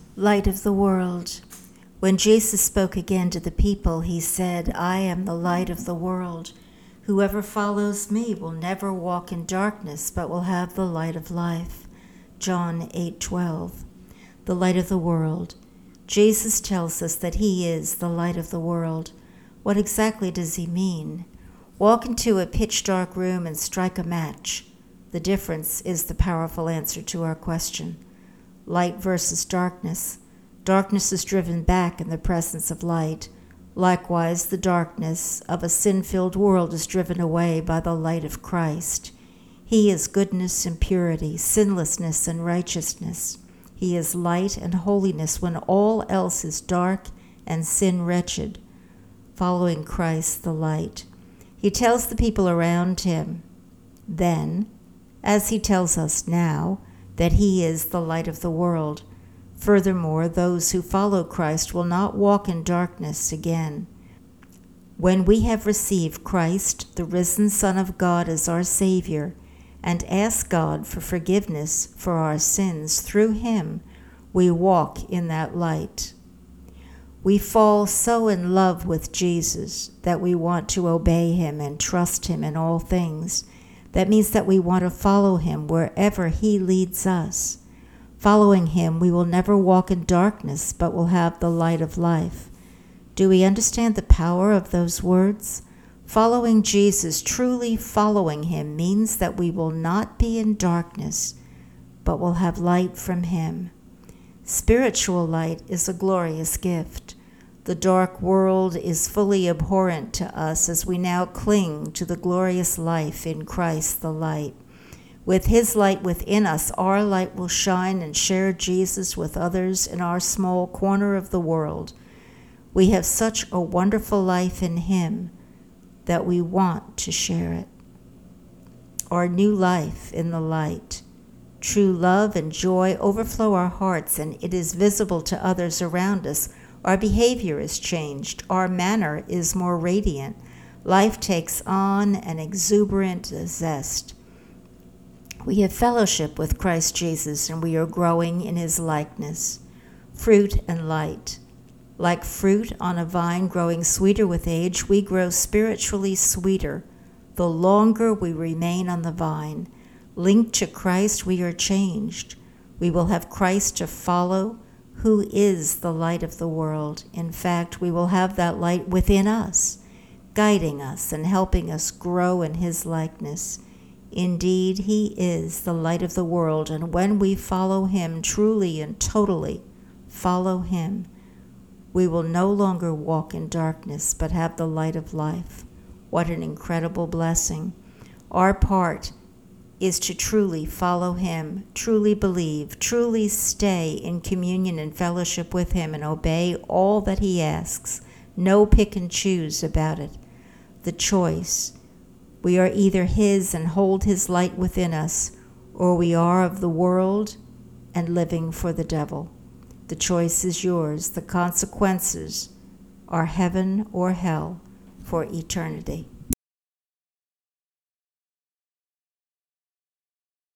Light of the world. When Jesus spoke again to the people, he said, I am the light of the world. Whoever follows me will never walk in darkness, but will have the light of life. John 8:12. The light of the world. Jesus tells us that he is the light of the world. What exactly does he mean? Walk into a pitch-dark room and strike a match. The difference is the powerful answer to our question. Light versus darkness. Darkness is driven back in the presence of light. Likewise, the darkness of a sin-filled world is driven away by the light of Christ. He is goodness and purity, sinlessness and righteousness. He is light and holiness when all else is dark and sin-wretched. Following Christ, the light. He tells the people around him then, as he tells us now, that he is the light of the world. Furthermore, those who follow Christ will not walk in darkness again. When we have received Christ, the risen Son of God, as our Savior, and ask God for forgiveness for our sins through him, we walk in that light. We fall so in love with Jesus that we want to obey him and trust him in all things. That means that we want to follow him wherever he leads us. Following him, we will never walk in darkness, but will have the light of life. Do we understand the power of those words? Following Jesus, truly following him, means that we will not be in darkness, but will have light from him. Spiritual light is a glorious gift. The dark world is fully abhorrent to us as we now cling to the glorious life in Christ the light. With his light within us, our light will shine and share Jesus with others in our small corner of the world. We have such a wonderful life in him that we want to share it. Our new life in the light. True love and joy overflow our hearts, and it is visible to others around us. Our behavior is changed. Our manner is more radiant. Life takes on an exuberant zest. We have fellowship with Christ Jesus, and we are growing in his likeness. Fruit and light. Like fruit on a vine growing sweeter with age, we grow spiritually sweeter the longer we remain on the vine. Linked to Christ, we are changed. We will have Christ to follow, who is the light of the world. In fact, we will have that light within us, guiding us and helping us grow in his likeness. Indeed, he is the light of the world, and when we follow him truly and totally, follow him, we will no longer walk in darkness, but have the light of life. What an incredible blessing. Our part is to truly follow him, truly believe, truly stay in communion and fellowship with him, and obey all that he asks. No pick and choose about it. The choice. We are either his and hold his light within us, or we are of the world and living for the devil. The choice is yours. The consequences are heaven or hell for eternity.